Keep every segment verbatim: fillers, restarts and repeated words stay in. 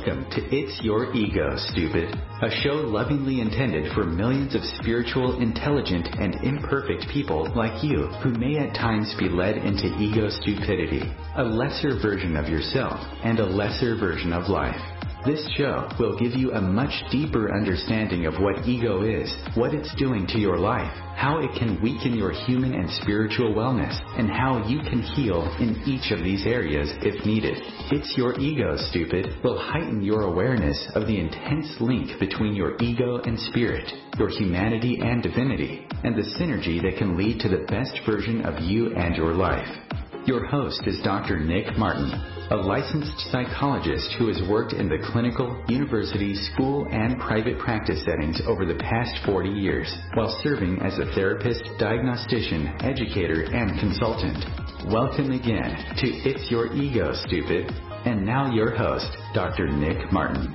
Welcome to It's Your Ego, Stupid, a show lovingly intended for millions of spiritual, intelligent, and imperfect people like you who may at times be led into ego stupidity, a lesser version of yourself and a lesser version of life. This show will give you a much deeper understanding of what ego is, what it's doing to your life, how it can weaken your human and spiritual wellness, and how you can heal in each of these areas if needed. It's Your Ego, Stupid will heighten your awareness of the intense link between your ego and spirit, your humanity and divinity, and the synergy that can lead to the best version of you and your life. Your host is Doctor Nick Martin, a licensed psychologist who has worked in the clinical, university, school, and private practice settings over the past forty years, while serving as a therapist, diagnostician, educator, and consultant. Welcome again to It's Your Ego, Stupid. And now your host, Doctor Nick Martin.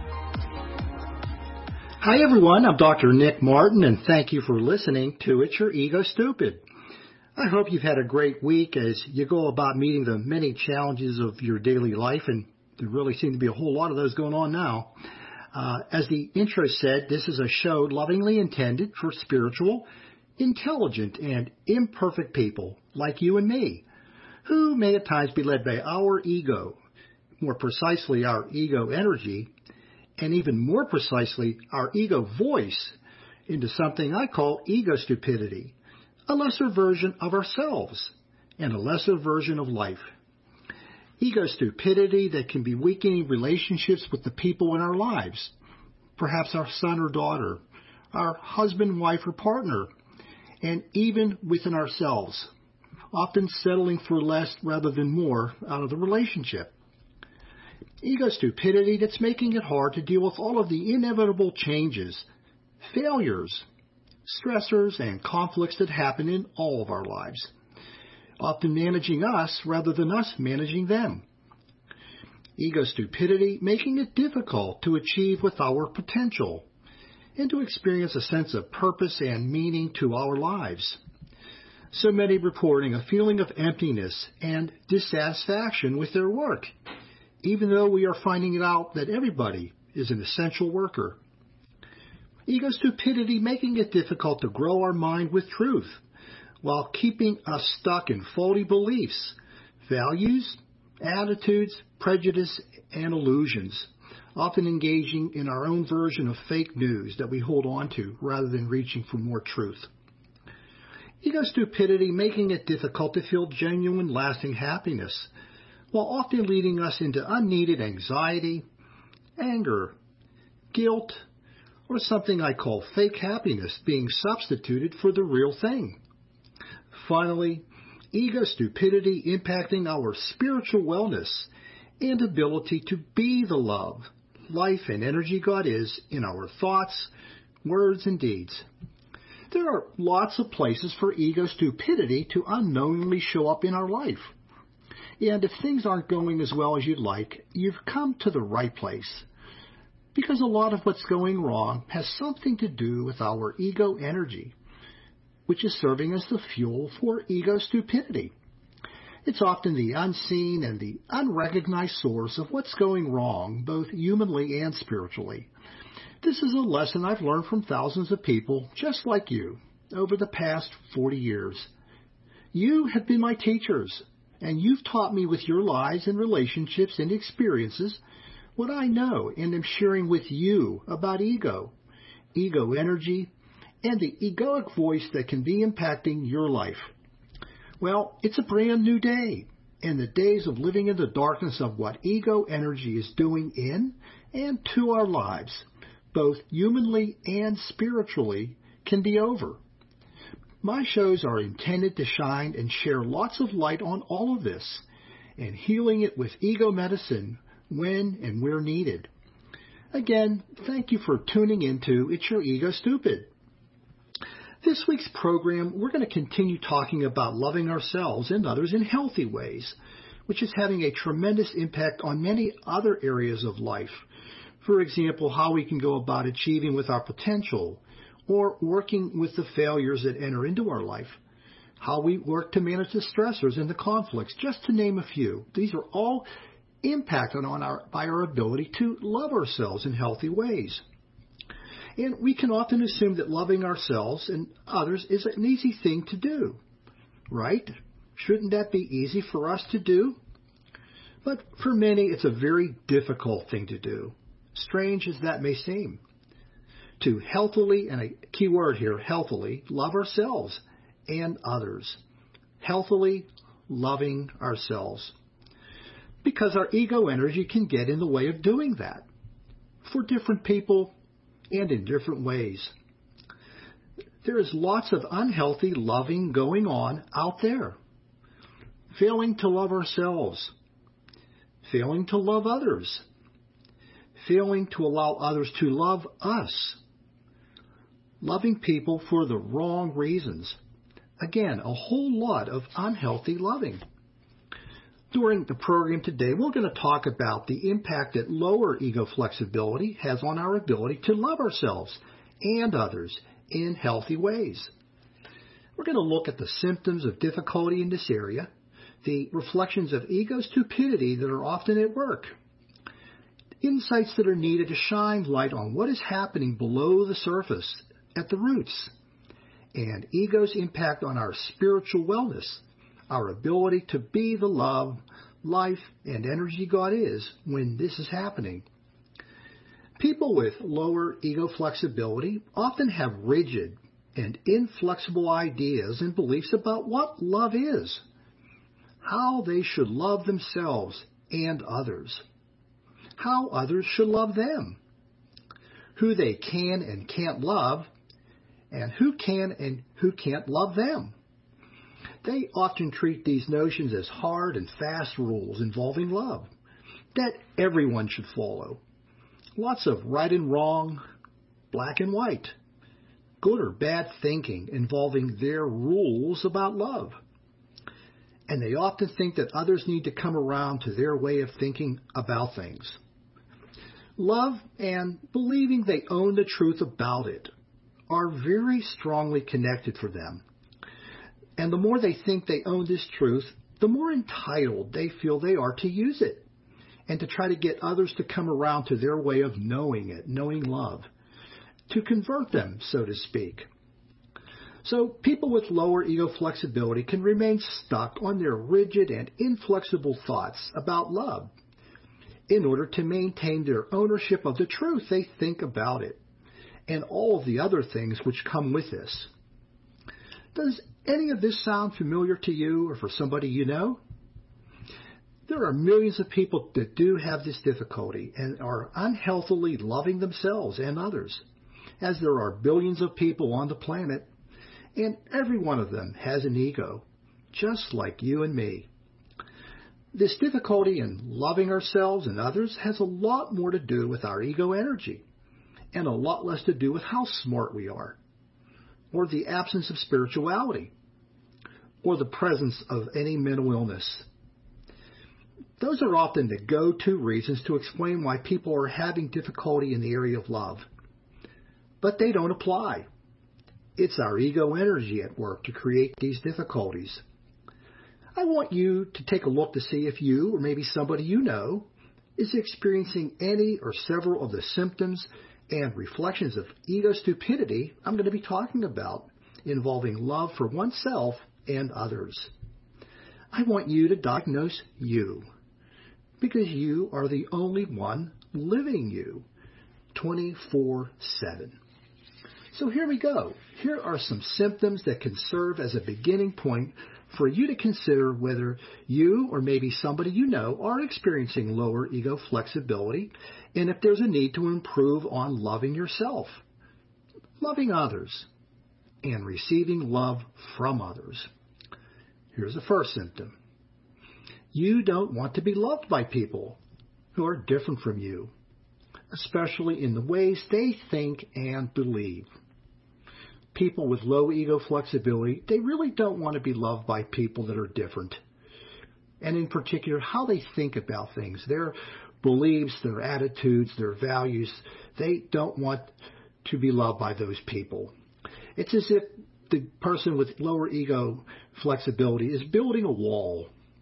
Hi everyone, I'm Doctor Nick Martin, and thank you for listening to It's Your Ego, Stupid. I hope you've had a great week as you go about meeting the many challenges of your daily life, and there really seem to be a whole lot of those going on now. Uh, as the intro said, this is a show lovingly intended for spiritual, intelligent, and imperfect people like you and me, who may at times be led by our ego, more precisely our ego energy, and even more precisely our ego voice, into something I call ego stupidity. A lesser version of ourselves, and a lesser version of life. Ego stupidity that can be weakening relationships with the people in our lives, perhaps our son or daughter, our husband, wife, or partner, and even within ourselves, often settling for less rather than more out of the relationship. Ego stupidity that's making it hard to deal with all of the inevitable changes, failures, stressors, and conflicts that happen in all of our lives, often managing us rather than us managing them. Ego stupidity making it difficult to achieve with our potential and to experience a sense of purpose and meaning to our lives. So many reporting a feeling of emptiness and dissatisfaction with their work, even though we are finding it out that everybody is an essential worker. Ego stupidity making it difficult to grow our mind with truth while keeping us stuck in faulty beliefs, values, attitudes, prejudice, and illusions, often engaging in our own version of fake news that we hold on to rather than reaching for more truth. Ego stupidity making it difficult to feel genuine, lasting happiness, while often leading us into unneeded anxiety, anger, guilt, or something I call fake happiness being substituted for the real thing. Finally, ego stupidity impacting our spiritual wellness and ability to be the love, life, and energy God is in our thoughts, words, and deeds. There are lots of places for ego stupidity to unknowingly show up in our life. And if things aren't going as well as you'd like, you've come to the right place. Because a lot of what's going wrong has something to do with our ego energy, which is serving as the fuel for ego stupidity. It's often the unseen and the unrecognized source of what's going wrong, both humanly and spiritually. This is a lesson I've learned from thousands of people just like you over the past forty years. You have been my teachers, and you've taught me with your lives and relationships and experiences what I know and am sharing with you about ego, ego energy, and the egoic voice that can be impacting your life. Well, it's a brand new day, and the days of living in the darkness of what ego energy is doing in and to our lives, both humanly and spiritually, can be over. My shows are intended to shine and share lots of light on all of this, and healing it with ego medicine when and where needed. Again, thank you for tuning into It's Your Ego, Stupid. This week's program, we're going to continue talking about loving ourselves and others in healthy ways, which is having a tremendous impact on many other areas of life. For example, how we can go about achieving with our potential or working with the failures that enter into our life, how we work to manage the stressors and the conflicts, just to name a few. These are all impacted on our, by our ability to love ourselves in healthy ways. And we can often assume that loving ourselves and others is an easy thing to do, right? Shouldn't that be easy for us to do? But for many, it's a very difficult thing to do, strange as that may seem. To healthily, and a key word here, healthily, love ourselves and others. Healthily loving ourselves. Because our ego energy can get in the way of doing that for different people and in different ways. There is lots of unhealthy loving going on out there. Failing to love ourselves. Failing to love others. Failing to allow others to love us. Loving people for the wrong reasons. Again, a whole lot of unhealthy loving. During the program today, we're going to talk about the impact that lower ego flexibility has on our ability to love ourselves and others in healthy ways. We're going to look at the symptoms of difficulty in this area, the reflections of ego stupidity that are often at work, insights that are needed to shine light on what is happening below the surface at the roots, and ego's impact on our spiritual wellness, our ability to be the love, life, and energy God is when this is happening. People with lower ego flexibility often have rigid and inflexible ideas and beliefs about what love is, how they should love themselves and others, how others should love them, who they can and can't love, and who can and who can't love them. They often treat these notions as hard and fast rules involving love that everyone should follow. Lots of right and wrong, black and white, good or bad thinking involving their rules about love. And they often think that others need to come around to their way of thinking about things. Love and believing they own the truth about it are very strongly connected for them. And the more they think they own this truth, the more entitled they feel they are to use it and to try to get others to come around to their way of knowing it, knowing love, to convert them, so to speak. So people with lower ego flexibility can remain stuck on their rigid and inflexible thoughts about love in order to maintain their ownership of the truth they think about it and all of the other things which come with this. Does any of this sound familiar to you or for somebody you know? There are millions of people that do have this difficulty and are unhealthily loving themselves and others, as there are billions of people on the planet, and every one of them has an ego, just like you and me. This difficulty in loving ourselves and others has a lot more to do with our ego energy, and a lot less to do with how smart we are, or the absence of spirituality, or the presence of any mental illness. Those are often the go-to reasons to explain why people are having difficulty in the area of love. But they don't apply. It's our ego energy at work to create these difficulties. I want you to take a look to see if you, or maybe somebody you know, is experiencing any or several of the symptoms and reflections of ego stupidity I'm going to be talking about, involving love for oneself and others. I want you to diagnose you, because you are the only one living you twenty-four seven. So here we go. Here are some symptoms that can serve as a beginning point for you to consider whether you or maybe somebody you know are experiencing lower ego flexibility and if there's a need to improve on loving yourself, loving others, and receiving love from others. Here's the first symptom. You don't want to be loved by people who are different from you, especially in the ways they think and believe. People with low ego flexibility, they really don't want to be loved by people that are different. And in particular, how they think about things, their beliefs, their attitudes, their values, they don't want to be loved by those people. It's as if the person with lower ego flexibility is building a wall,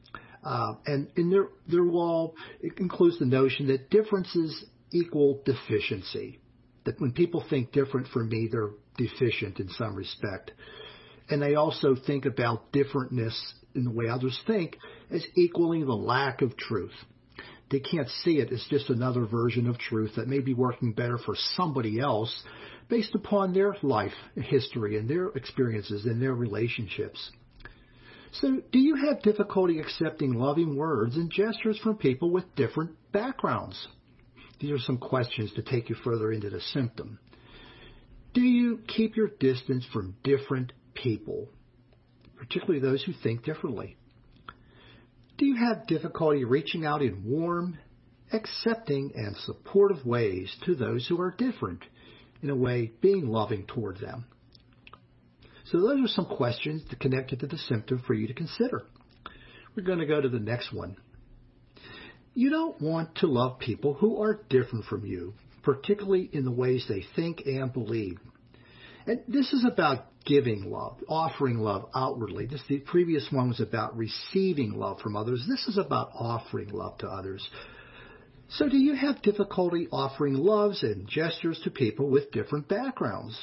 Uh, and in their, their wall, it includes the notion that differences equal deficiency. That when people think different from me, they're deficient in some respect. And they also think about differentness in the way others think as equaling the lack of truth. They can't see it as just another version of truth that may be working better for somebody else based upon their life history and their experiences and their relationships. So do you have difficulty accepting loving words and gestures from people with different backgrounds? These are some questions to take you further into the symptom. Do you keep your distance from different people, particularly those who think differently? Do you have difficulty reaching out in warm, accepting, and supportive ways to those who are different, in a way being loving toward them? So those are some questions connected to the symptom for you to consider. We're going to go to the next one. You don't want to love people who are different from you, particularly in the ways they think and believe. And this is about giving love, offering love outwardly. This, the previous one was about receiving love from others. This is about offering love to others. So do you have difficulty offering loves and gestures to people with different backgrounds?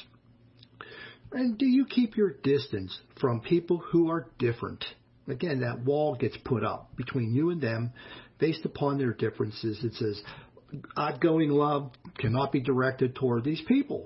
And do you keep your distance from people who are different? Again, that wall gets put up between you and them based upon their differences. It says, outgoing love cannot be directed toward these people.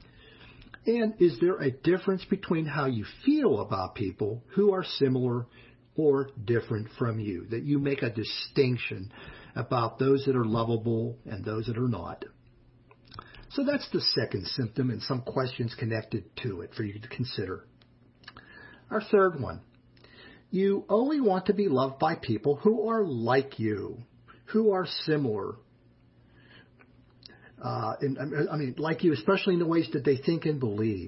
And is there a difference between how you feel about people who are similar or different from you? That you make a distinction about those that are lovable and those that are not. So that's the second symptom and some questions connected to it for you to consider. Our third one. You only want to be loved by people who are like you, who are similar. Uh, and, I mean, like you, especially in the ways that they think and believe.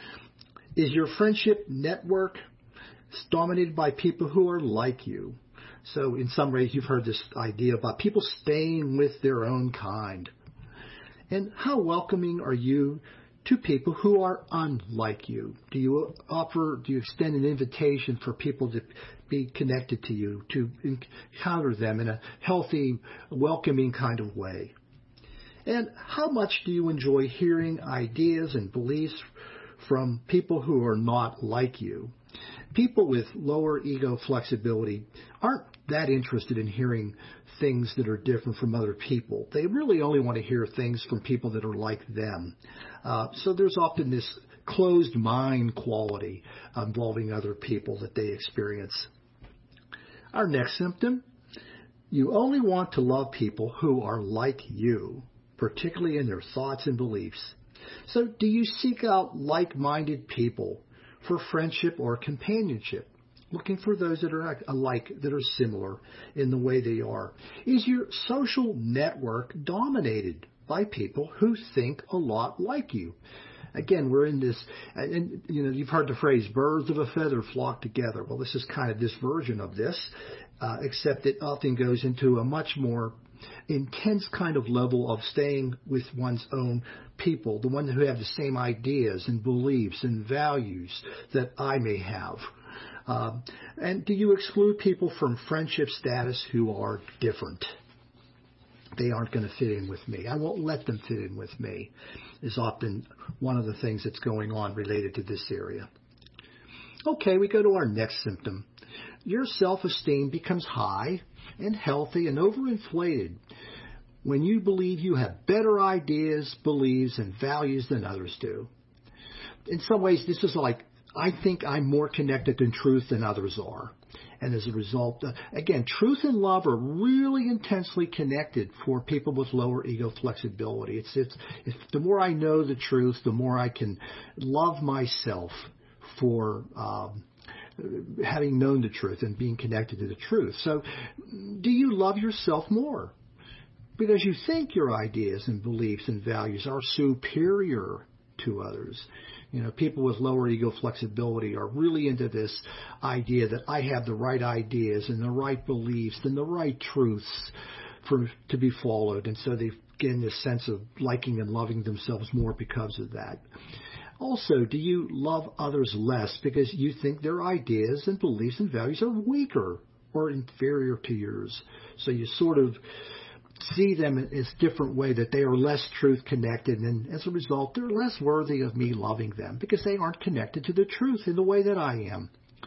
Is your friendship network dominated by people who are like you? So in some ways, you've heard this idea about people staying with their own kind. And how welcoming are you to people who are unlike you? Do you offer, do you extend an invitation for people to be connected to you, to encounter them in a healthy, welcoming kind of way? And how much do you enjoy hearing ideas and beliefs from people who are not like you? People with lower ego flexibility aren't that interested in hearing things that are different from other people. They really only want to hear things from people that are like them. Uh, so there's often this closed mind quality involving other people that they experience. Our next symptom, you only want to love people who are like you, particularly in their thoughts and beliefs. So do you seek out like-minded people for friendship or companionship, looking for those that are alike, that are similar in the way they are? Is your social network dominated by people who think a lot like you? Again, we're in this, and you know, you've heard the phrase, birds of a feather flock together. Well, this is kind of this version of this, uh, except it often goes into a much more intense kind of level of staying with one's own people, the ones who have the same ideas and beliefs and values that I may have. Uh, and do you exclude people from friendship status who are different? They aren't going to fit in with me. I won't let them fit in with me, is often one of the things that's going on related to this area. Okay, we go to our next symptom. Your self-esteem becomes high and healthy and overinflated when you believe you have better ideas, beliefs, and values than others do. In some ways, this is like, I think I'm more connected to truth than others are. And as a result, uh, again, truth and love are really intensely connected for people with lower ego flexibility. It's, it's, it's the more I know the truth, the more I can love myself for um, having known the truth and being connected to the truth. So do you love yourself more? Because you think your ideas and beliefs and values are superior to others. You know, people with lower ego flexibility are really into this idea that I have the right ideas and the right beliefs and the right truths for to be followed. And so they gain this sense of liking and loving themselves more because of that. Also, do you love others less because you think their ideas and beliefs and values are weaker or inferior to yours. So you sort of see them as different way, that they are less truth connected, and as a result, they're less worthy of me loving them because they aren't connected to the truth in the way that I am.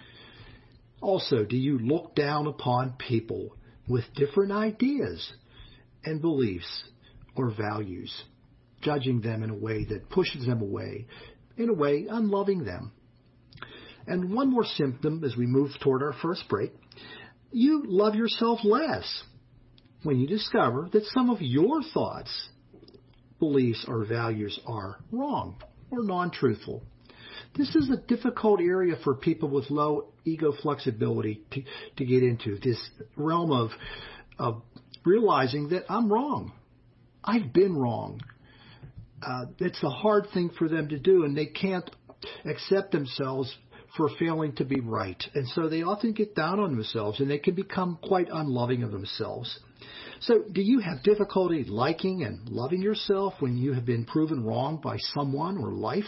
Also, do you look down upon people with different ideas and beliefs or values, judging them in a way that pushes them away, in a way unloving them? And one more symptom as we move toward our first break, you love yourself less when you discover that some of your thoughts, beliefs, or values are wrong or non-truthful. This is a difficult area for people with low ego flexibility to, to get into, this realm of, of realizing that I'm wrong. I've been wrong. Uh, it's a hard thing for them to do, and they can't accept themselves for failing to be right. And so they often get down on themselves, and they can become quite unloving of themselves. So do you have difficulty liking and loving yourself when you have been proven wrong by someone or life?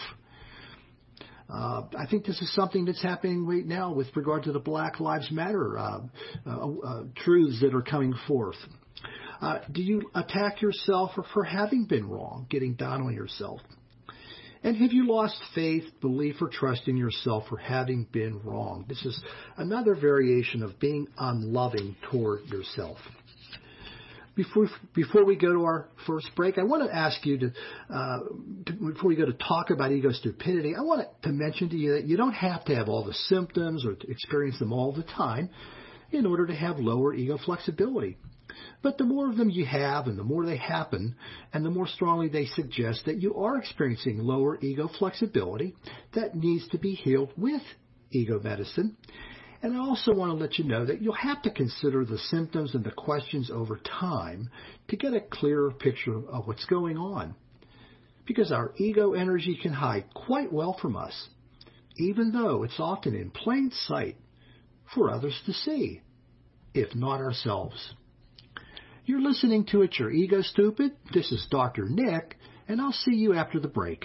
Uh, I think this is something that's happening right now with regard to the Black Lives Matter uh, uh, uh, truths that are coming forth. Uh, do you attack yourself for, for having been wrong, getting down on yourself? And have you lost faith, belief, or trust in yourself for having been wrong? This is another variation of being unloving toward yourself. Before before we go to our first break, I want to ask you to, uh, to, before we go to talk about ego stupidity, I want to mention to you that you don't have to have all the symptoms or to experience them all the time in order to have lower ego flexibility. But the more of them you have and the more they happen, and the more strongly they suggest that you are experiencing lower ego flexibility that needs to be healed with ego medicine. And I also want to let you know that you'll have to consider the symptoms and the questions over time to get a clearer picture of what's going on. Because our ego energy can hide quite well from us, even though it's often in plain sight for others to see, if not ourselves. You're listening to It's Your Ego Stupid. This is Doctor Nick, and I'll see you after the break.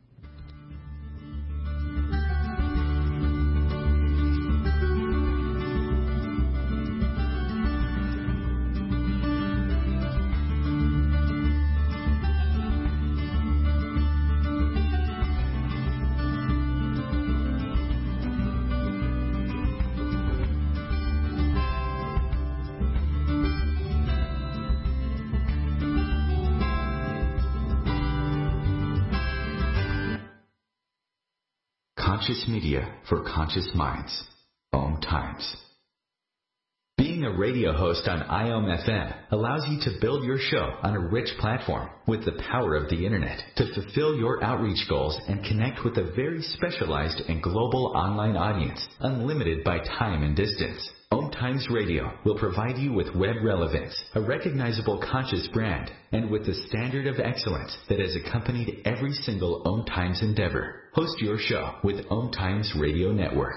Conscious media for conscious minds. Om Times. Being a radio host on I O M F M allows you to build your show on a rich platform with the power of the internet to fulfill your outreach goals and connect with a very specialized and global online audience, unlimited by time and distance. Om Times Radio will provide you with web relevance, a recognizable conscious brand, and with the standard of excellence that has accompanied every single Om Times endeavor. Host your show with Om Times Radio Network.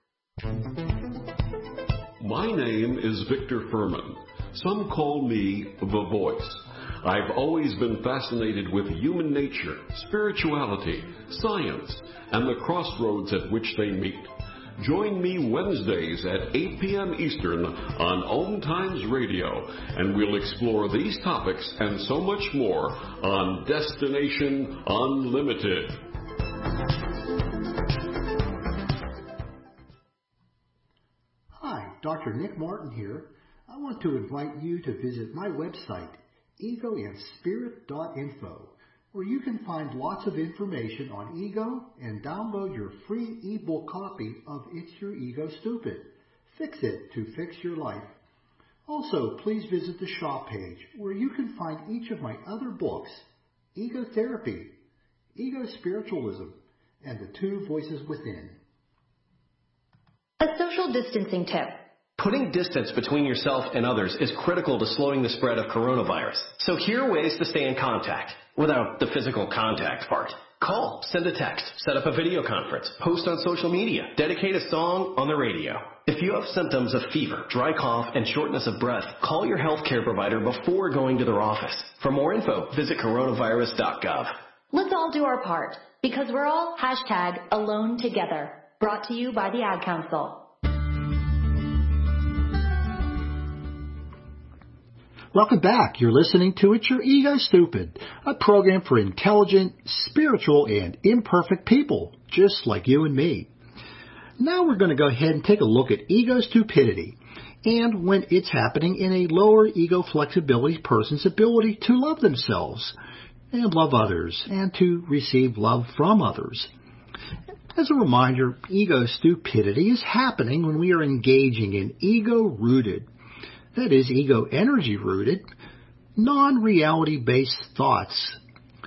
My name is Victor Furman. Some call me The Voice. I've always been fascinated with human nature, spirituality, science, and the crossroads at which they meet. Join me Wednesdays at eight p.m. Eastern on Om Times Radio, and we'll explore these topics and so much more on Destination Unlimited. Hi, Doctor Nick Martin here. I want to invite you to visit my website, ego and spirit dot info, where you can find lots of information on ego and download your free ebook copy of It's Your Ego Stupid. Fix it to fix your life. Also, please visit the shop page where you can find each of my other books, Ego Therapy, Ego Spiritualism, and The Two Voices Within. A social distancing tip. Putting distance between yourself and others is critical to slowing the spread of coronavirus. So here are ways to stay in contact without the physical contact part. Call, send a text, set up a video conference, post on social media, dedicate a song on the radio. If you have symptoms of fever, dry cough, and shortness of breath, call your healthcare provider before going to their office. For more info, visit coronavirus dot gov. Let's all do our part, because we're all hashtag alone together. Brought to you by the Ad Council. Welcome back. You're listening to It's Your Ego Stupid, a program for intelligent, spiritual, and imperfect people, just like you and me. Now we're going to go ahead and take a look at ego stupidity and when it's happening in a lower ego flexibility person's ability to love themselves and love others and to receive love from others. As a reminder, ego stupidity is happening when we are engaging in ego-rooted, that is, ego energy-rooted, non-reality-based thoughts,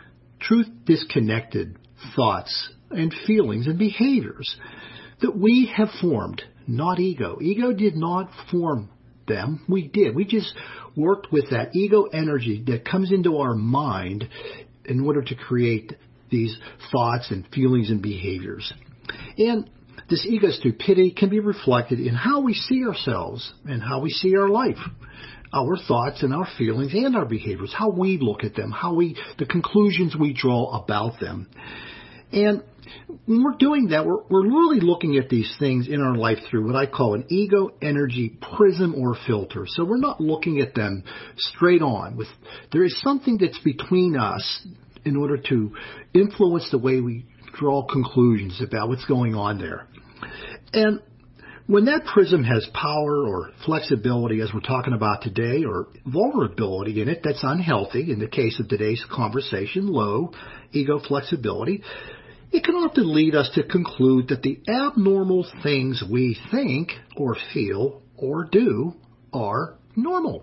truth-disconnected thoughts and feelings and behaviors that we have formed, not ego. Ego did not form them. We did. We just worked with that ego energy that comes into our mind in order to create these thoughts and feelings and behaviors. And this ego stupidity can be reflected in how we see ourselves and how we see our life, our thoughts and our feelings and our behaviors, how we look at them, how we, the conclusions we draw about them. And when we're doing that, we're, we're really looking at these things in our life through what I call an ego energy prism or filter. So we're not looking at them straight on. With there is something that's between us in order to influence the way we draw conclusions about what's going on there. And when that prism has power or flexibility, as we're talking about today, or vulnerability in it that's unhealthy, in the case of today's conversation, low ego flexibility, it can often lead us to conclude that the abnormal things we think or feel or do are normal.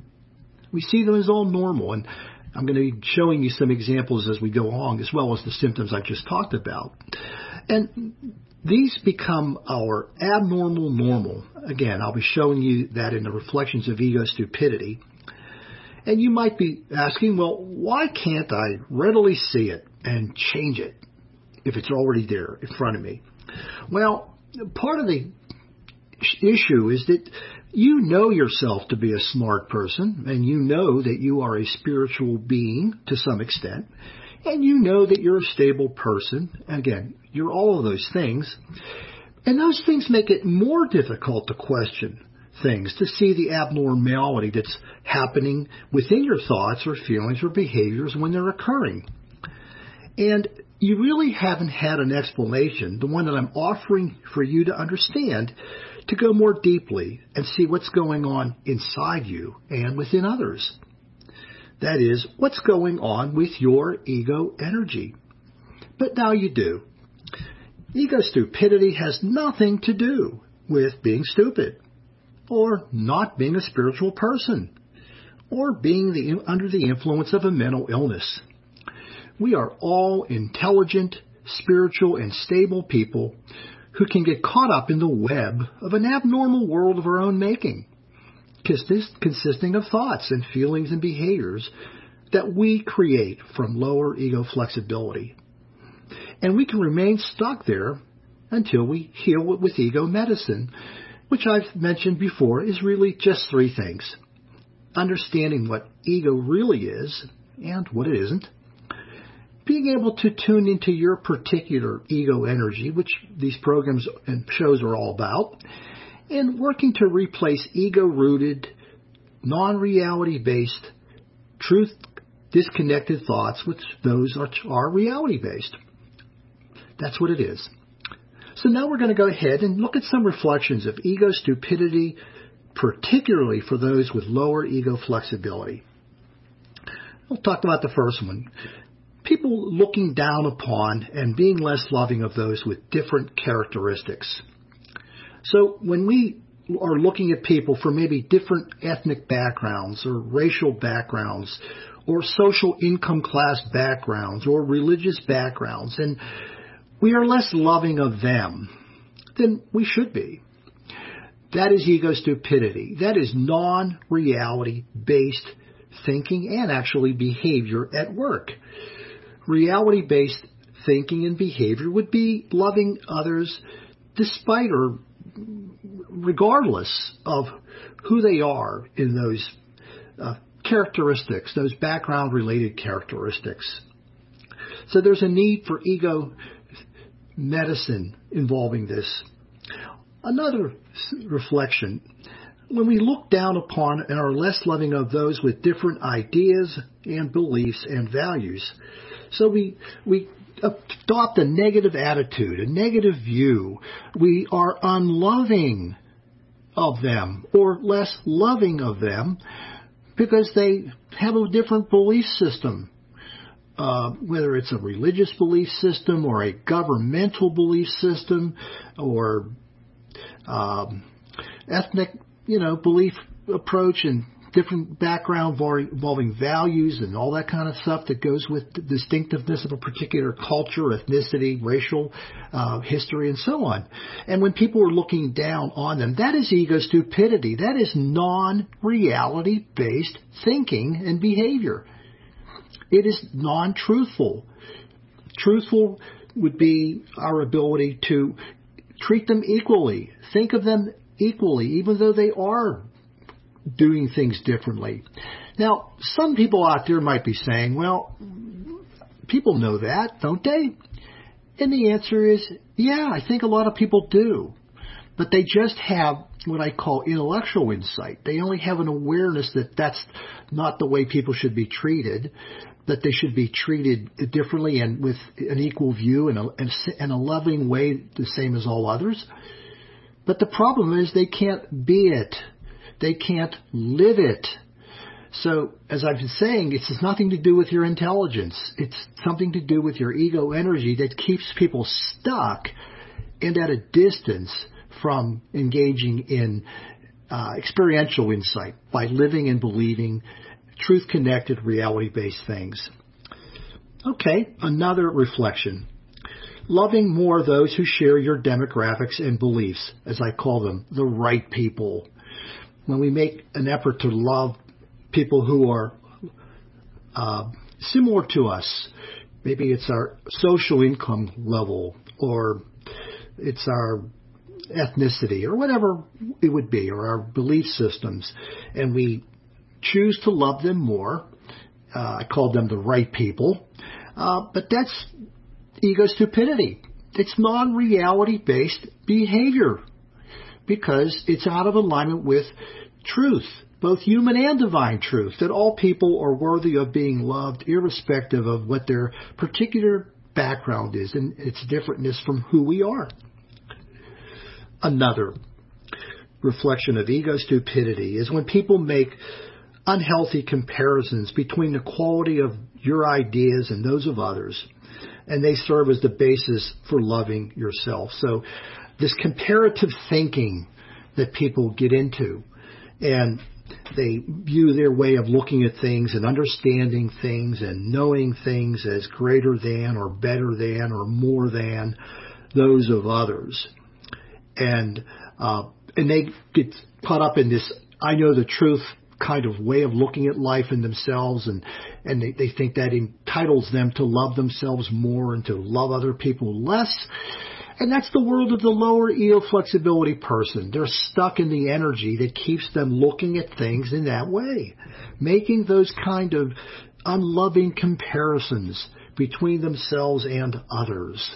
We see them as all normal, and I'm going to be showing you some examples as we go along, as well as the symptoms I just talked about. And these become our abnormal normal. Again, I'll be showing you that in the reflections of ego stupidity. And you might be asking, well, why can't I readily see it and change it if it's already there in front of me? Well, part of the issue is that you know yourself to be a smart person, and you know that you are a spiritual being to some extent, and you know that you're a stable person. Again, you're all of those things, and those things make it more difficult to question things, to see the abnormality that's happening within your thoughts or feelings or behaviors when they're occurring. And you really haven't had an explanation, the one that I'm offering for you to understand, to go more deeply and see what's going on inside you and within others. That is, what's going on with your ego energy. But now you do. Ego stupidity has nothing to do with being stupid, or not being a spiritual person, or being the, under the influence of a mental illness. We are all intelligent, spiritual, and stable people who can get caught up in the web of an abnormal world of our own making, consisting of thoughts and feelings and behaviors that we create from lower ego flexibility. And we can remain stuck there until we heal with ego medicine, which I've mentioned before is really just three things. Understanding what ego really is and what it isn't. Being able to tune into your particular ego energy, which these programs and shows are all about, and working to replace ego-rooted, non-reality-based, truth-disconnected thoughts with those are, are reality-based. That's what it is. So now we're going to go ahead and look at some reflections of ego stupidity, particularly for those with lower ego flexibility. We'll talk about the first one. People looking down upon and being less loving of those with different characteristics. So when we are looking at people from maybe different ethnic backgrounds or racial backgrounds or social income class backgrounds or religious backgrounds, and we are less loving of them than we should be. That is ego stupidity. That is non-reality based thinking and actually behavior at work. Reality-based thinking and behavior would be loving others despite or regardless of who they are in those uh, characteristics, those background-related characteristics. So there's a need for ego medicine involving this. Another reflection, when we look down upon and are less loving of those with different ideas and beliefs and values. So we we adopt a negative attitude, a negative view. We are unloving of them or less loving of them because they have a different belief system. Uh, whether it's a religious belief system or a governmental belief system or um, ethnic, you know, belief approach and different background involving values and all that kind of stuff that goes with the distinctiveness of a particular culture, ethnicity, racial uh, history, and so on. And when people are looking down on them, that is ego stupidity. That is non-reality based thinking and behavior. It is non-truthful. Truthful would be our ability to treat them equally, think of them equally, even though they are doing things differently. Now, some people out there might be saying, well, people know that, don't they? And the answer is, yeah, I think a lot of people do. But they just have what I call intellectual insight. They only have an awareness that that's not the way people should be treated, that they should be treated differently and with an equal view and a, and a loving way, the same as all others. But the problem is they can't be it. They can't live it. So, as I've been saying, it has nothing to do with your intelligence. It's something to do with your ego energy that keeps people stuck and at a distance from engaging in uh, experiential insight by living and believing truth-connected, reality-based things. Okay, another reflection. Loving more those who share your demographics and beliefs, as I call them, the right people. When we make an effort to love people who are uh, similar to us, maybe it's our social income level or it's our ethnicity or whatever it would be, or our belief systems, and we choose to love them more. Uh, I call them the right people. Uh, but that's ego stupidity. It's non-reality based behavior because it's out of alignment with truth, both human and divine truth, that all people are worthy of being loved irrespective of what their particular background is and its differentness from who we are. Another reflection of ego stupidity is when people make unhealthy comparisons between the quality of your ideas and those of others, and they serve as the basis for loving yourself. So this comparative thinking that people get into, and they view their way of looking at things and understanding things and knowing things as greater than or better than or more than those of others. And uh, and they get caught up in this I know the truth kind of way of looking at life and themselves, and, and they, they think that entitles them to love themselves more and to love other people less. And that's the world of the lower ego flexibility person. They're stuck in the energy that keeps them looking at things in that way, making those kind of unloving comparisons between themselves and others.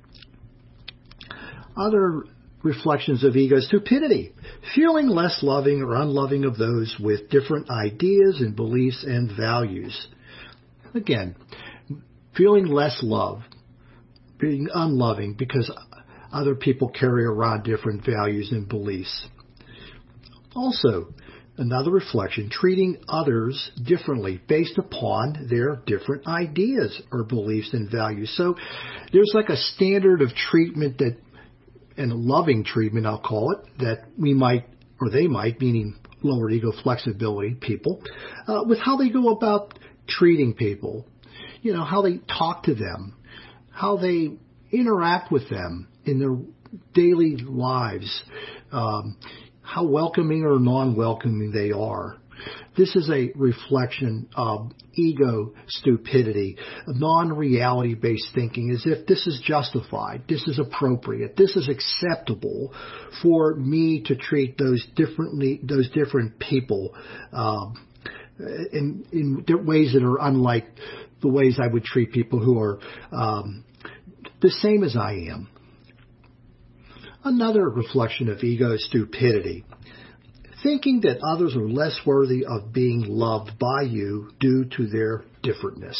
Other reflections of ego stupidity, feeling less loving or unloving of those with different ideas and beliefs and values. Again, feeling less love, being unloving because other people carry around different values and beliefs. Also, another reflection, treating others differently based upon their different ideas or beliefs and values. So there's like a standard of treatment that, and a loving treatment, I'll call it, that we might, or they might, meaning lower ego flexibility people, uh, with how they go about treating people, you know, how they talk to them, how they interact with them in their daily lives, um, how welcoming or non-welcoming they are. This is a reflection of ego stupidity, non-reality based thinking, as if this is justified, this is appropriate, this is acceptable for me to treat those differently, those different people um, in, in ways that are unlike the ways I would treat people who are um, the same as I am. Another reflection of ego stupidity, thinking that others are less worthy of being loved by you due to their differentness.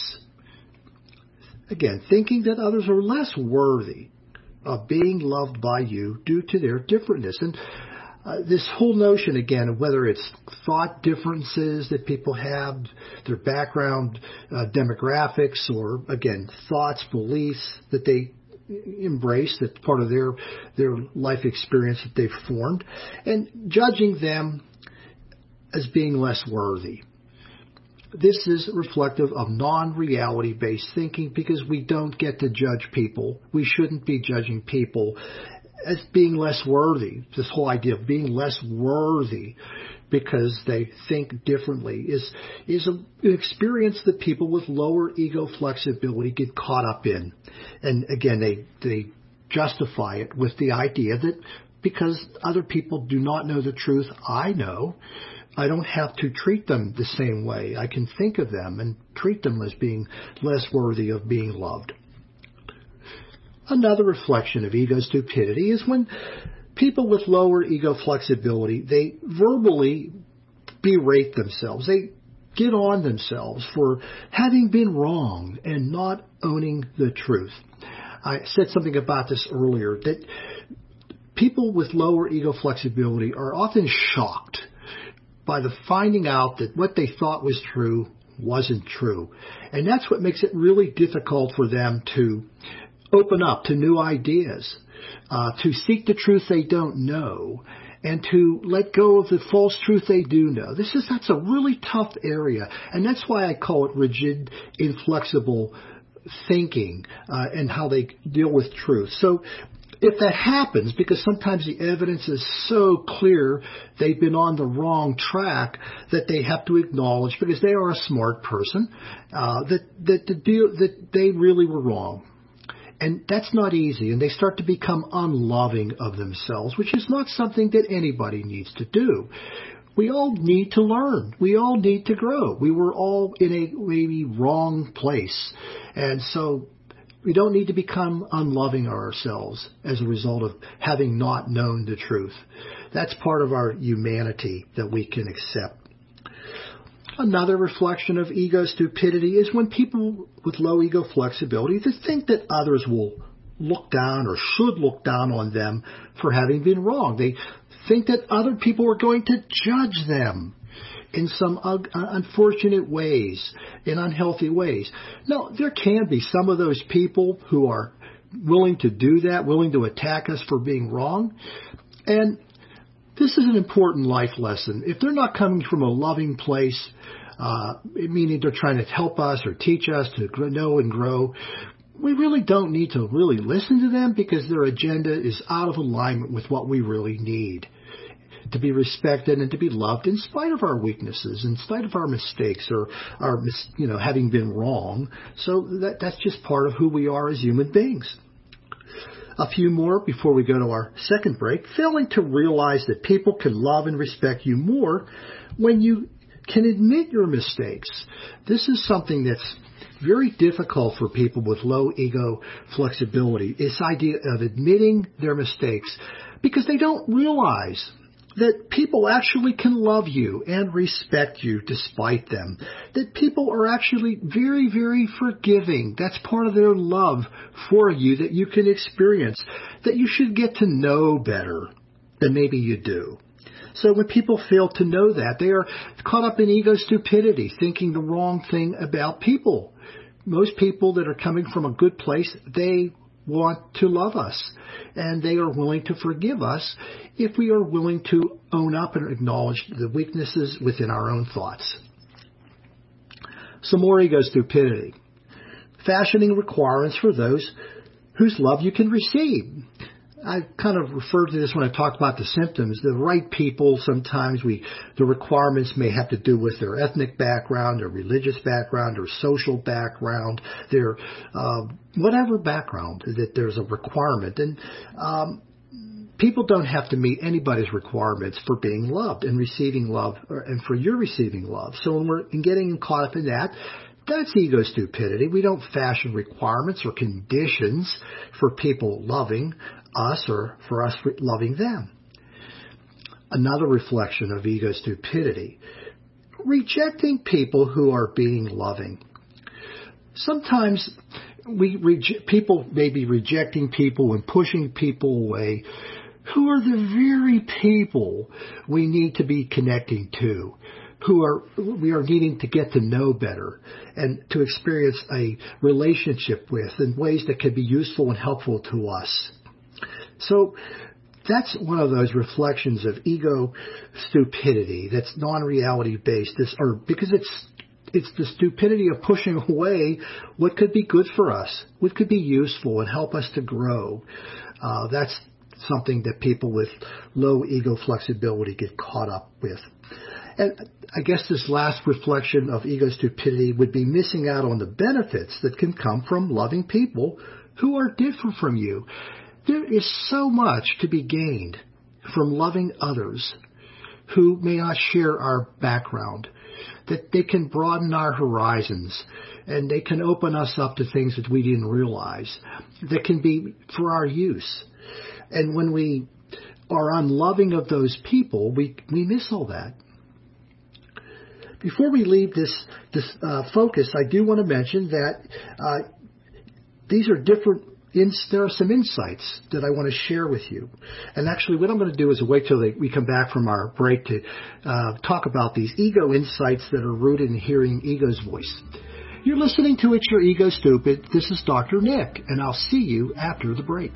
Again, thinking that others are less worthy of being loved by you due to their differentness. And uh, this whole notion, again, of whether it's thought differences that people have, their background uh, demographics, or, again, thoughts, beliefs that they embrace, that's part of their their life experience that they've formed, and judging them as being less worthy. This is reflective of non-reality based thinking, because we don't get to judge people. We shouldn't be judging people as being less worthy. This whole idea of being less worthy because they think differently is is a, an experience that people with lower ego flexibility get caught up in. And again, they they justify it with the idea that because other people do not know the truth I know, I don't have to treat them the same way. I can think of them and treat them as being less worthy of being loved. Another reflection of ego stupidity is when people with lower ego flexibility, they verbally berate themselves. They get on themselves for having been wrong and not owning the truth. I said something about this earlier, that people with lower ego flexibility are often shocked by the finding out that what they thought was true wasn't true. And that's what makes it really difficult for them to open up to new ideas, uh, to seek the truth they don't know, and to let go of the false truth they do know. This is, that's a really tough area. And that's why I call it rigid, inflexible thinking, uh, and how they deal with truth. So if that happens, because sometimes the evidence is so clear they've been on the wrong track, that they have to acknowledge, because they are a smart person, uh, that that the deal that they really were wrong. And that's not easy, and they start to become unloving of themselves, which is not something that anybody needs to do. We all need to learn. We all need to grow. We were all in a maybe wrong place, and so we don't need to become unloving of ourselves as a result of having not known the truth. That's part of our humanity that we can accept. Another reflection of ego stupidity is when people with low ego flexibility they think that others will look down or should look down on them for having been wrong. They think that other people are going to judge them in some un- unfortunate ways, in unhealthy ways. Now, there can be some of those people who are willing to do that, willing to attack us for being wrong. And this is an important life lesson. If they're not coming from a loving place, uh, meaning they're trying to help us or teach us to know and grow, we really don't need to really listen to them, because their agenda is out of alignment with what we really need. To be respected and to be loved in spite of our weaknesses, in spite of our mistakes or our, you know, having been wrong. So that, that's just part of who we are as human beings. A few more before we go to our second break. Failing to realize that people can love and respect you more when you can admit your mistakes. This is something that's very difficult for people with low ego flexibility. This idea of admitting their mistakes, because they don't realize that people actually can love you and respect you despite them. That people are actually very, very forgiving. That's part of their love for you that you can experience. That you should get to know better than maybe you do. So when people fail to know that, they are caught up in ego stupidity, thinking the wrong thing about people. Most people that are coming from a good place, they want to love us, and they are willing to forgive us if we are willing to own up and acknowledge the weaknesses within our own thoughts. Some more ego stupidity. Fashioning requirements for those whose love you can receive. I kind of referred to this when I talked about the symptoms. The right people, sometimes we, the requirements may have to do with their ethnic background, their religious background, their social background, their uh, whatever background, that there's a requirement. And um, people don't have to meet anybody's requirements for being loved and receiving love, or, and for your receiving love. So when we're getting caught up in that, that's ego stupidity. We don't fashion requirements or conditions for people loving us or for us loving them. another reflection of ego stupidity. Rejecting people who are being loving. Sometimes we reje- people may be rejecting people and pushing people away who are the very people we need to be connecting to, who are we are needing to get to know better and to experience a relationship with in ways that can be useful and helpful to us. So that's one of those reflections of ego stupidity that's non-reality based, this, or because it's it's the stupidity of pushing away what could be good for us, what could be useful and help us to grow. Uh, that's something that people with low ego flexibility get caught up with. And I guess this last reflection of ego stupidity would be missing out on the benefits that can come from loving people who are different from you. There is so much to be gained from loving others who may not share our background, that they can broaden our horizons and they can open us up to things that we didn't realize that can be for our use. And when we are unloving of those people, we, we miss all that. Before we leave this, this uh, focus, I do want to mention that uh, these are different, ins- there are some insights that I want to share with you. And actually what I'm going to do is wait till they, we come back from our break to uh, talk about these ego insights that are rooted in hearing ego's voice. You're listening to It's Your Ego Stupid. This is Doctor Nick, and I'll see you after the break.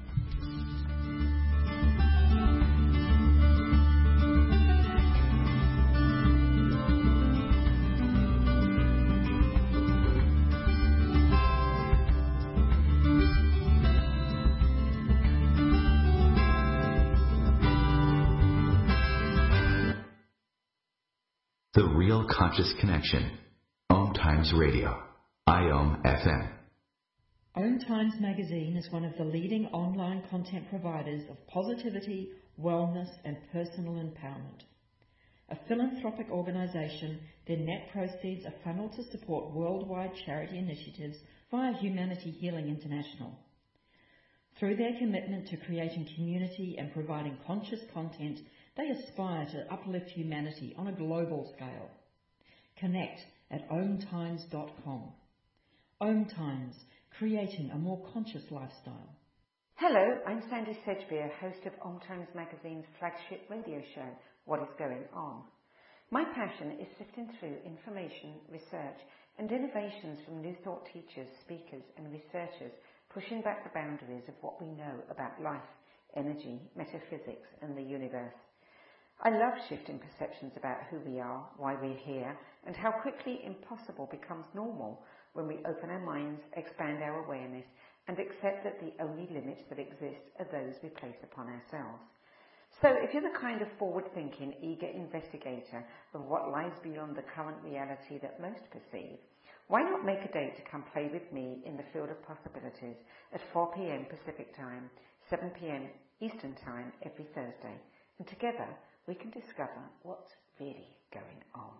The Real Conscious Connection. Om Times Radio. I O M F M. Om Times Magazine is one of the leading online content providers of positivity, wellness and personal empowerment. A philanthropic organisation, their net proceeds are funneled to support worldwide charity initiatives via Humanity Healing International. Through their commitment to creating community and providing conscious content, they aspire to uplift humanity on a global scale. Connect at om times dot com. Om Times, creating a more conscious lifestyle. Hello, I'm Sandy Sedgbeer, host of Om Times Magazine's flagship radio show, What is Going On? My passion is sifting through information, research and innovations from new thought teachers, speakers and researchers pushing back the boundaries of what we know about life, energy, metaphysics and the universe. I love shifting perceptions about who we are, why we're here, and how quickly impossible becomes normal when we open our minds, expand our awareness, and accept that the only limits that exist are those we place upon ourselves. So if you're the kind of forward-thinking, eager investigator of what lies beyond the current reality that most perceive, why not make a date to come play with me in the field of possibilities at four p.m. Pacific Time, seven p.m. Eastern Time every Thursday, and together we can discover what's really going on.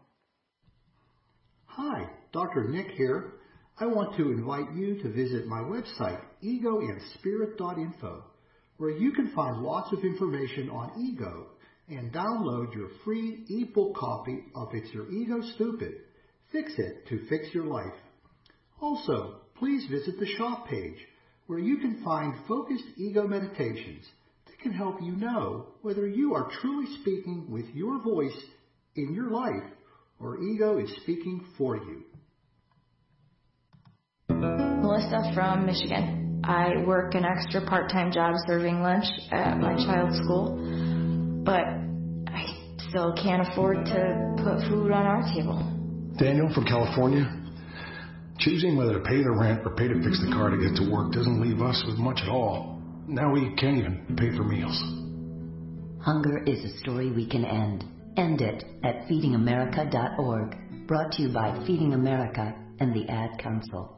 Hi, Doctor Nick here. I want to invite you to visit my website, ego and spirit dot info, where you can find lots of information on ego and download your free ebook copy of It's Your Ego Stupid. Fix it to fix your life. Also, please visit the shop page, where you can find focused ego meditations that can help you know whether you are truly speaking with your voice in your life or ego is speaking for you. Melissa from Michigan. I work an extra part-time job serving lunch at my child's school, but I still can't afford to put food on our table. Daniel from California. Choosing whether to pay the rent or pay to fix the car to get to work doesn't leave us with much at all. Now we can't even pay for meals. Hunger is a story we can end. End it at feeding america dot org. Brought to you by Feeding America and the Ad Council.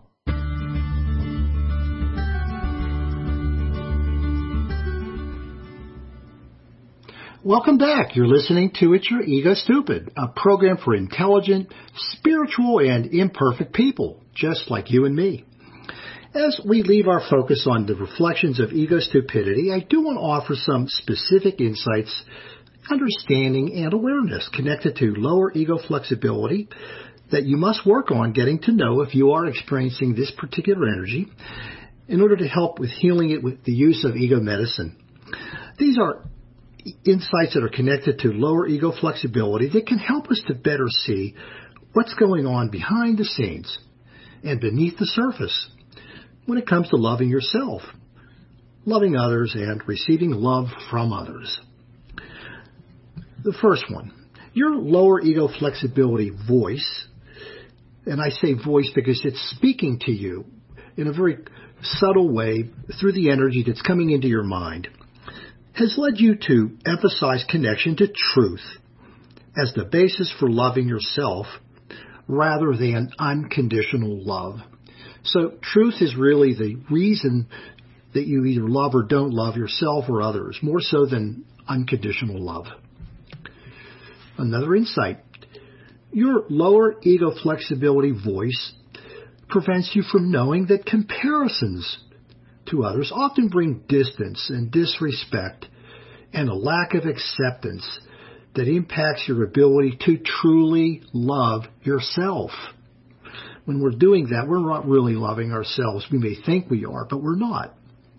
Welcome back. You're listening to It's Your Ego Stupid, a program for intelligent, spiritual, and imperfect people, just like you and me. As we leave our focus on the reflections of ego stupidity, I do want to offer some specific insights understanding, and awareness connected to lower ego flexibility that you must work on getting to know if you are experiencing this particular energy in order to help with healing it with the use of ego medicine. These are insights that are connected to lower ego flexibility that can help us to better see what's going on behind the scenes and beneath the surface when it comes to loving yourself, loving others, and receiving love from others. The first one, your lower ego flexibility voice, and I say voice because it's speaking to you in a very subtle way through the energy that's coming into your mind, has led you to emphasize connection to truth as the basis for loving yourself rather than unconditional love. So truth is really the reason that you either love or don't love yourself or others, more so than unconditional love. Another insight, your lower ego flexibility voice prevents you from knowing that comparisons to others often bring distance and disrespect and a lack of acceptance that impacts your ability to truly love yourself. When we're doing that, we're not really loving ourselves. We may think we are, but we're not.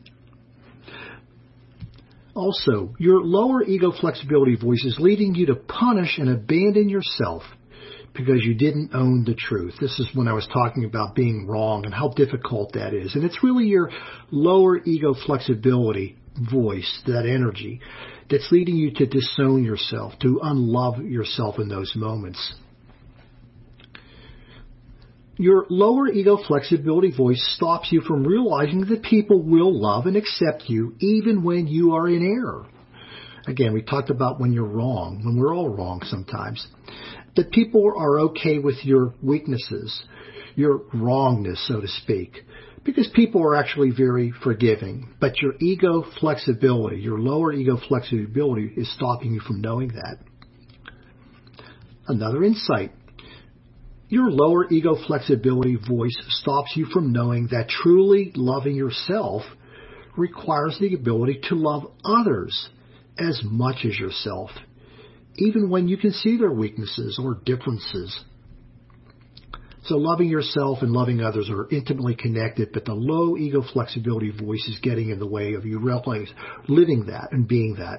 Also, your lower ego flexibility voice is leading you to punish and abandon yourself because you didn't own the truth. This is when I was talking about being wrong and how difficult that is. And it's really your lower ego flexibility voice, that energy, that's leading you to disown yourself, to unlove yourself in those moments. Your lower ego flexibility voice stops you from realizing that people will love and accept you even when you are in error. Again, we talked about when you're wrong, when we're all wrong sometimes. That people are okay with your weaknesses, your wrongness, so to speak, because people are actually very forgiving. But your ego flexibility, your lower ego flexibility is stopping you from knowing that. Another insight. Your lower ego flexibility voice stops you from knowing that truly loving yourself requires the ability to love others as much as yourself, even when you can see their weaknesses or differences. So loving yourself and loving others are intimately connected, but the low ego flexibility voice is getting in the way of you realizing living that and being that.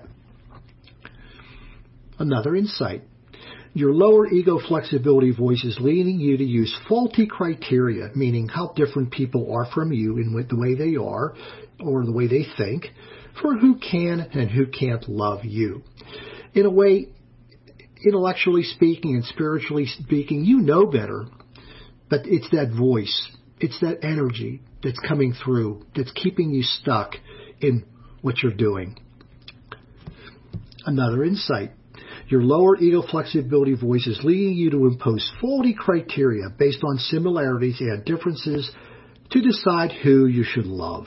Another insight. Your lower ego flexibility voice is leading you to use faulty criteria, meaning how different people are from you in the way they are or the way they think, for who can and who can't love you. In a way, intellectually speaking and spiritually speaking, you know better, but it's that voice, it's that energy that's coming through that's keeping you stuck in what you're doing. Another insight. Your lower ego flexibility voice is leading you to impose faulty criteria based on similarities and differences to decide who you should love.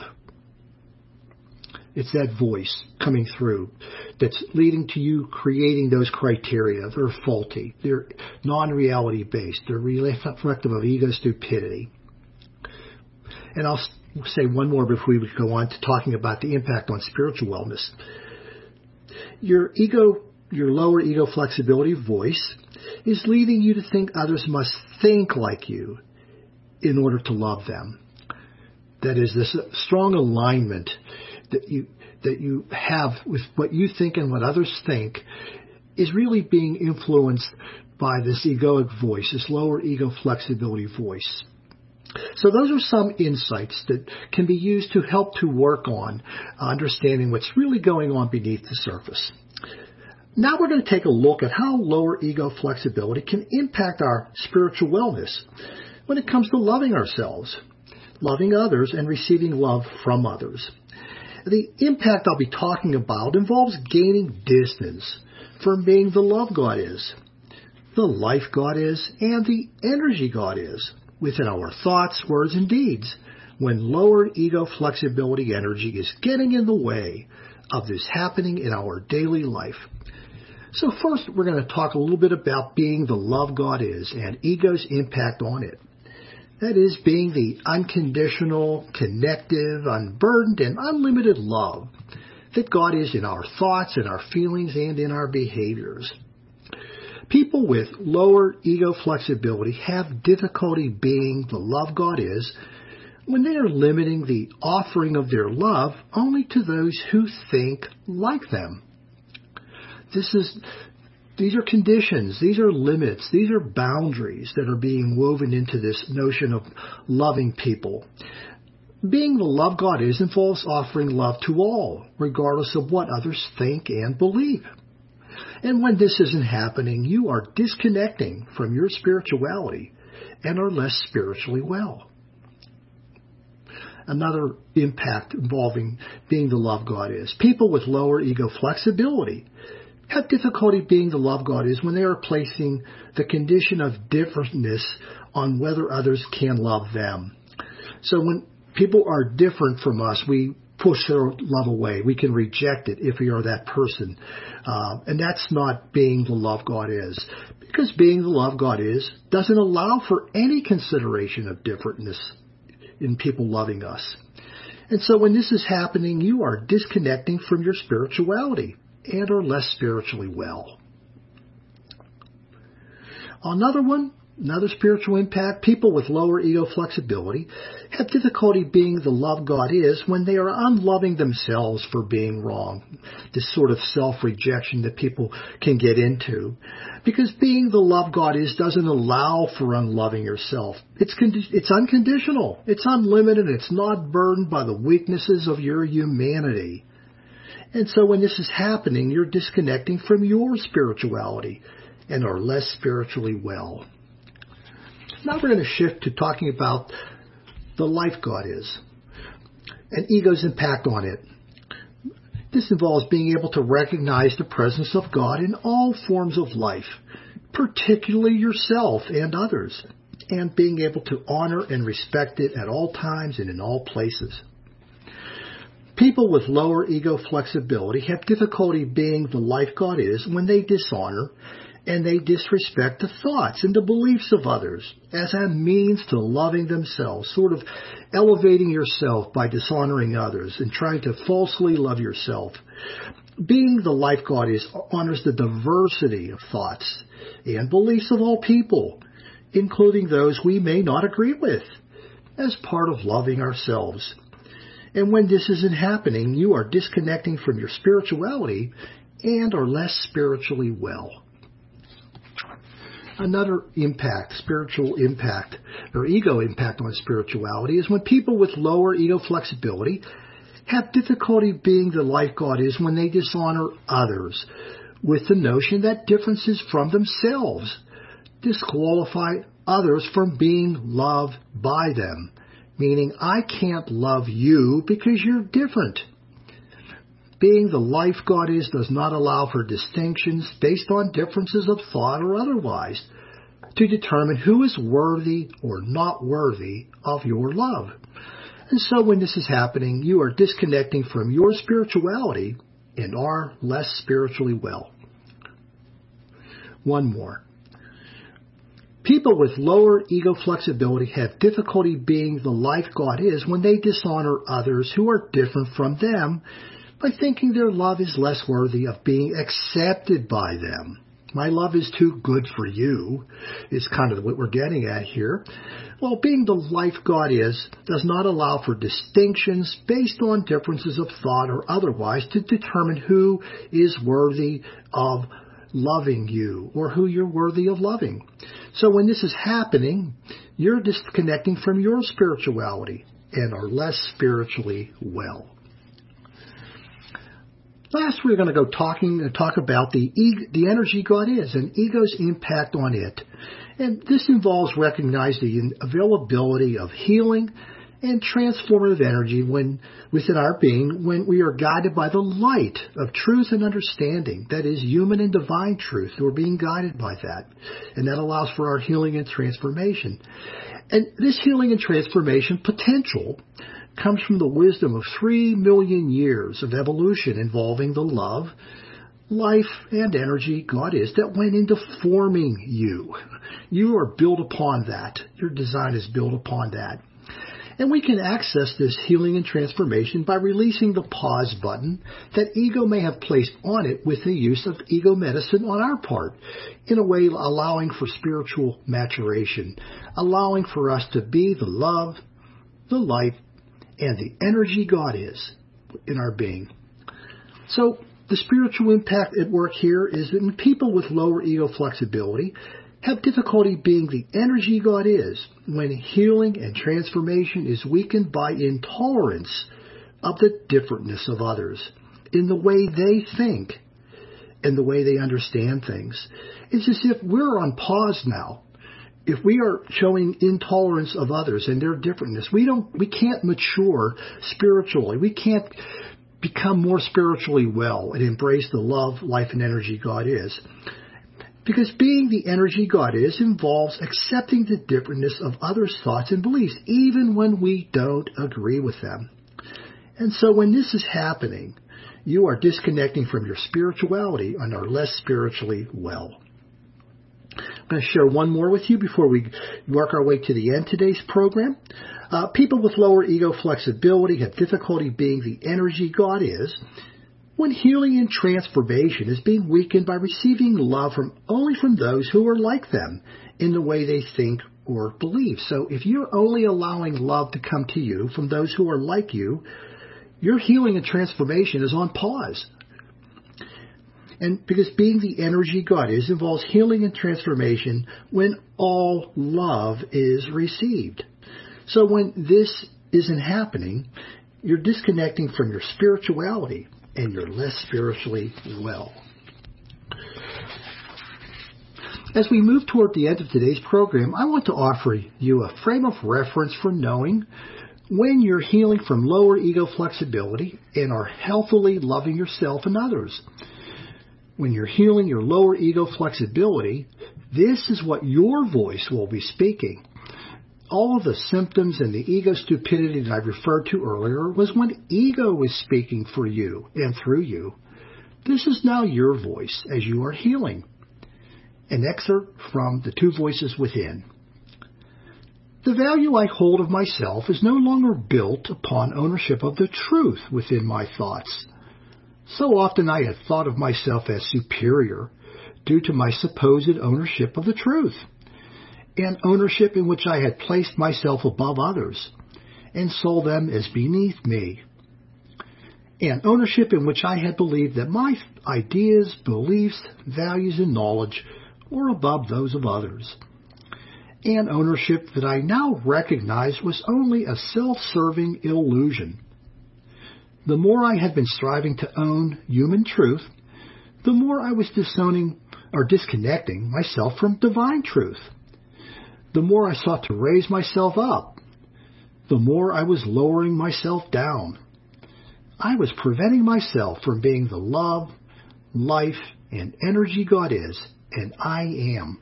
It's that voice coming through that's leading to you creating those criteria. They're faulty. They're non-reality based. They're reflective of ego stupidity. And I'll say one more before we go on to talking about the impact on spiritual wellness. Your ego Your lower ego flexibility voice is leading you to think others must think like you in order to love them. That is, this strong alignment that you that you have with what you think and what others think is really being influenced by this egoic voice, this lower ego flexibility voice. So those are some insights that can be used to help to work on understanding what's really going on beneath the surface. Now we're going to take a look at how lower ego flexibility can impact our spiritual wellness when it comes to loving ourselves, loving others, and receiving love from others. The impact I'll be talking about involves gaining distance from being the love God is, the life God is, and the energy God is within our thoughts, words, and deeds when lower ego flexibility energy is getting in the way of this happening in our daily life. So first, we're going to talk a little bit about being the love God is and ego's impact on it. That is, being the unconditional, connective, unburdened, and unlimited love that God is in our thoughts, in our feelings, and in our behaviors. People with lower ego flexibility have difficulty being the love God is when they are limiting the offering of their love only to those who think like them. This is, these are conditions, these are limits, these are boundaries that are being woven into this notion of loving people. Being the love God is involves offering love to all, regardless of what others think and believe. And when this isn't happening, you are disconnecting from your spirituality and are less spiritually well. Another impact involving being the love God is. People with lower ego flexibility have difficulty being the love God is when they are placing the condition of differentness on whether others can love them. So when people are different from us, we push their love away. We can reject it if we are that person. Uh, and that's not being the love God is. Because being the love God is doesn't allow for any consideration of differentness in people loving us. And so when this is happening, you are disconnecting from your spirituality and are less spiritually well. Another one, another spiritual impact, people with lower ego flexibility have difficulty being the love God is when they are unloving themselves for being wrong. This sort of self-rejection that people can get into. Because being the love God is doesn't allow for unloving yourself. It's con- it's unconditional. It's unlimited. It's not burdened by the weaknesses of your humanity. And so when this is happening, you're disconnecting from your spirituality and are less spiritually well. Now we're going to shift to talking about the life God is and ego's impact on it. This involves being able to recognize the presence of God in all forms of life, particularly yourself and others, and being able to honor and respect it at all times and in all places. People with lower ego flexibility have difficulty being the life God is when they dishonor and they disrespect the thoughts and the beliefs of others as a means to loving themselves, sort of elevating yourself by dishonoring others and trying to falsely love yourself. Being the life God is honors the diversity of thoughts and beliefs of all people, including those we may not agree with, as part of loving ourselves. And when this isn't happening, you are disconnecting from your spirituality and are less spiritually well. Another impact, spiritual impact, or ego impact on spirituality is when people with lower ego flexibility have difficulty being the life God is when they dishonor others with the notion that differences from themselves disqualify others from being loved by them. Meaning, I can't love you because you're different. Being the life God is does not allow for distinctions based on differences of thought or otherwise to determine who is worthy or not worthy of your love. And so when this is happening, you are disconnecting from your spirituality and are less spiritually well. One more. People with lower ego flexibility have difficulty being the life God is when they dishonor others who are different from them by thinking their love is less worthy of being accepted by them. My love is too good for you is kind of what we're getting at here. Well, being the life God is does not allow for distinctions based on differences of thought or otherwise to determine who is worthy of loving you or who you're worthy of loving. So when this is happening, you're disconnecting from your spirituality and are less spiritually well. Last, we're going to go talking talk about the ego, the energy God is and ego's impact on it. And this involves recognizing the availability of healing and transformative energy when within our being when we are guided by the light of truth and understanding. That is human and divine truth. We're being guided by that. And that allows for our healing and transformation. And this healing and transformation potential comes from the wisdom of three million years of evolution involving the love, life, and energy God is that went into forming you. You are built upon that. Your design is built upon that. And we can access this healing and transformation by releasing the pause button that ego may have placed on it with the use of ego medicine on our part, in a way allowing for spiritual maturation, allowing for us to be the love, the light, and the energy God is in our being. So the spiritual impact at work here is that when people with lower ego flexibility have difficulty being the energy God is, when healing and transformation is weakened by intolerance of the differentness of others in the way they think and the way they understand things. It's as if we're on pause now. If we are showing intolerance of others and their differentness, we don't, we can't mature spiritually. We can't become more spiritually well and embrace the love, life, and energy God is. Because being the energy God is involves accepting the differentness of others' thoughts and beliefs, even when we don't agree with them. And so when this is happening, you are disconnecting from your spirituality and are less spiritually well. I'm going to share one more with you before we work our way to the end of today's program. Uh, people with lower ego flexibility have difficulty being the energy God is when healing and transformation is being weakened by receiving love from only from those who are like them in the way they think or believe. So if you're only allowing love to come to you from those who are like you, your healing and transformation is on pause. And because being the energy God is involves healing and transformation when all love is received. So when this isn't happening, you're disconnecting from your spirituality and you're less spiritually well. As we move toward the end of today's program, I want to offer you a frame of reference for knowing when you're healing from lower ego flexibility and are healthily loving yourself and others. When you're healing your lower ego flexibility, this is what your voice will be speaking. All of the symptoms and the ego stupidity that I referred to earlier was when ego was speaking for you and through you. This is now your voice as you are healing. An excerpt from The Two Voices Within. The value I hold of myself is no longer built upon ownership of the truth within my thoughts. So often I had thought of myself as superior due to my supposed ownership of the truth, and ownership in which I had placed myself above others and saw them as beneath me, and ownership in which I had believed that my ideas, beliefs, values, and knowledge were above those of others, and ownership that I now recognize was only a self-serving illusion. The more I had been striving to own human truth, the more I was disowning or disconnecting myself from divine truth. The more I sought to raise myself up, the more I was lowering myself down. I was preventing myself from being the love, life, and energy God is, and I am.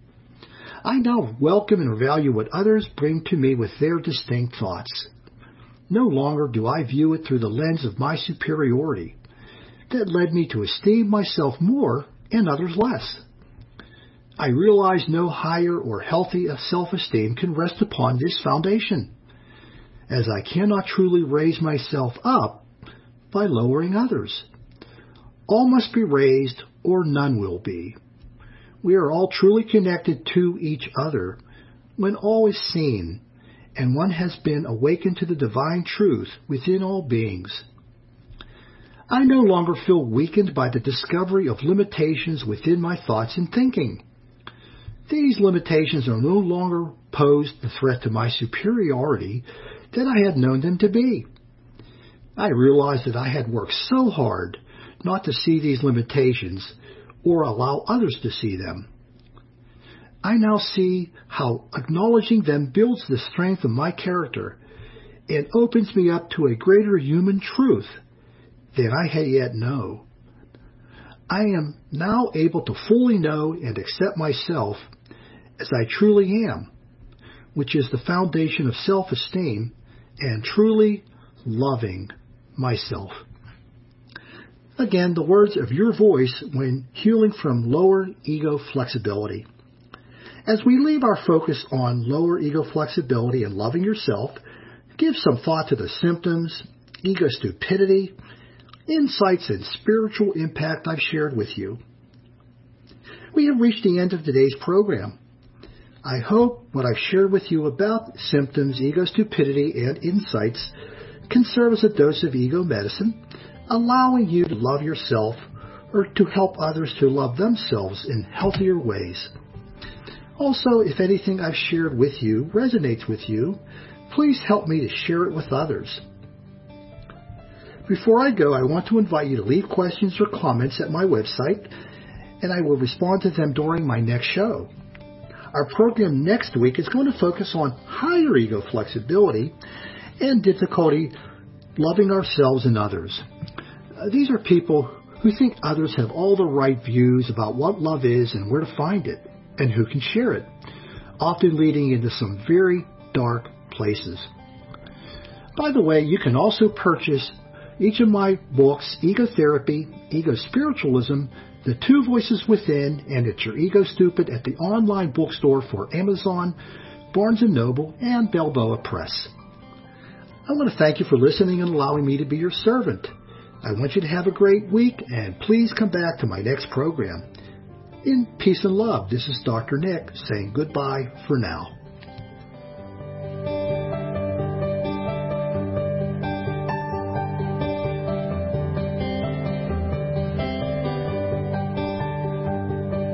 I now welcome and value what others bring to me with their distinct thoughts. No longer do I view it through the lens of my superiority that led me to esteem myself more and others less. I realize no higher or healthy self-esteem can rest upon this foundation, as I cannot truly raise myself up by lowering others. All must be raised or none will be. We are all truly connected to each other when all is seen and one has been awakened to the divine truth within all beings. I no longer feel weakened by the discovery of limitations within my thoughts and thinking. These limitations are no longer pose the threat to my superiority that I had known them to be. I realized that I had worked so hard not to see these limitations or allow others to see them. I now see how acknowledging them builds the strength of my character and opens me up to a greater human truth than I had yet known. I am now able to fully know and accept myself as I truly am, which is the foundation of self-esteem and truly loving myself. Again, the words of your voice when healing from lower ego flexibility. As we leave our focus on lower ego flexibility and loving yourself, give some thought to the symptoms, ego stupidity, insights, and spiritual impact I've shared with you. We have reached the end of today's program. I hope what I've shared with you about symptoms, ego stupidity, and insights can serve as a dose of ego medicine, allowing you to love yourself or to help others to love themselves in healthier ways. Also, if anything I've shared with you resonates with you, please help me to share it with others. Before I go, I want to invite you to leave questions or comments at my website, and I will respond to them during my next show. Our program next week is going to focus on higher ego flexibility and difficulty loving ourselves and others. Uh, these are people who think others have all the right views about what love is and where to find it, and who can share it, often leading into some very dark places. By the way, you can also purchase each of my books, Ego Therapy, Ego Spiritualism, The Two Voices Within, and It's Your Ego Stupid at the online bookstore for Amazon, Barnes and Noble, and Balboa Press. I want to thank you for listening and allowing me to be your servant. I want you to have a great week, and please come back to my next program. In peace and love, this is Doctor Nick saying goodbye for now.